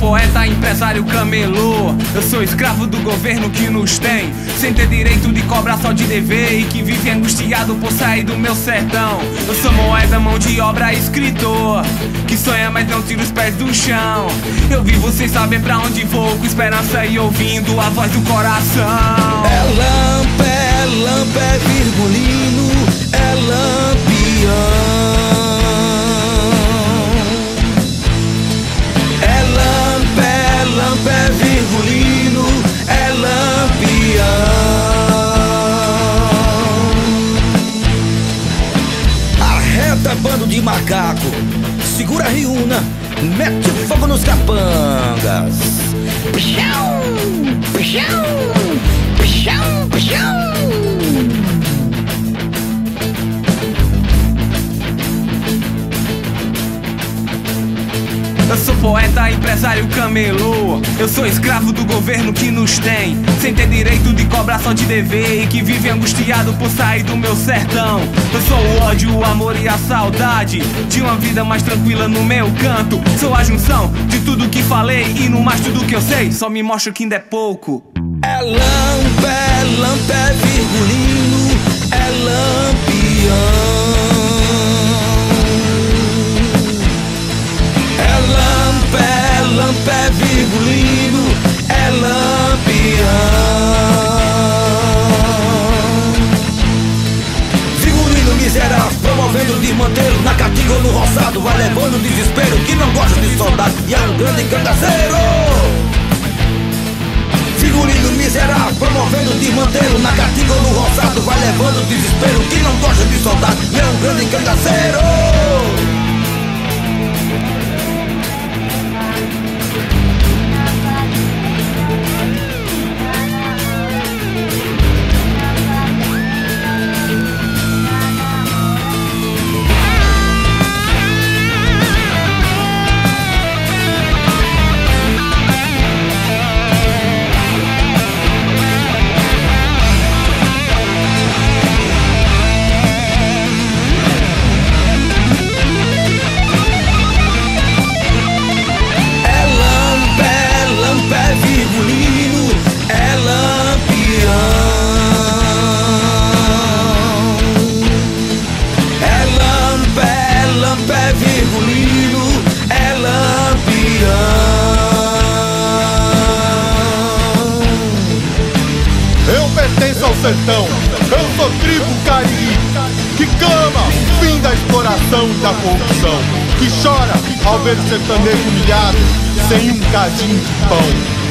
poeta, empresário, camelô. Eu sou escravo do governo que nos tem, sem ter direito de cobrar, só de dever, e que vive angustiado por sair do meu sertão. Eu sou moeda, mão de obra, escritor, que sonha mas não tira os pés do chão. Eu vivo sem saber pra onde vou, com esperança e ouvindo a voz do coração. É lampa, é virgulino, é lampião. É virgulino, é lampião. Arreta bando de macaco, segura a riuna, mete fogo nos capangas. Pichão, pichão, pichão, pichão. Eu sou poeta, empresário, camelô. Eu sou escravo do governo que nos tem, sem ter direito de cobrar, só de dever, e que vive angustiado por sair do meu sertão. Eu sou o ódio, o amor e a saudade de uma vida mais tranquila no meu canto. Sou a junção de tudo que falei e no mais tudo que eu sei, só me mostra que ainda é pouco. É lampa, é virgulino, é lampião. É virgulino, é lampião. Virgulino miserável, promovendo desmantelo na caatinga ou no roçado, vai levando desespero que não gosta de soldado e é um grande cangaceiro. Virgulino miserável, promovendo desmantelo na caatinga ou no roçado, vai levando desespero que não gosta de soldado e é um grande cangaceiro. Sertão, eu sou tribo Cariri, que clama o fim da exploração e da corrupção, que chora ao ver o sertanejo humilhado sem um cadinho de pão.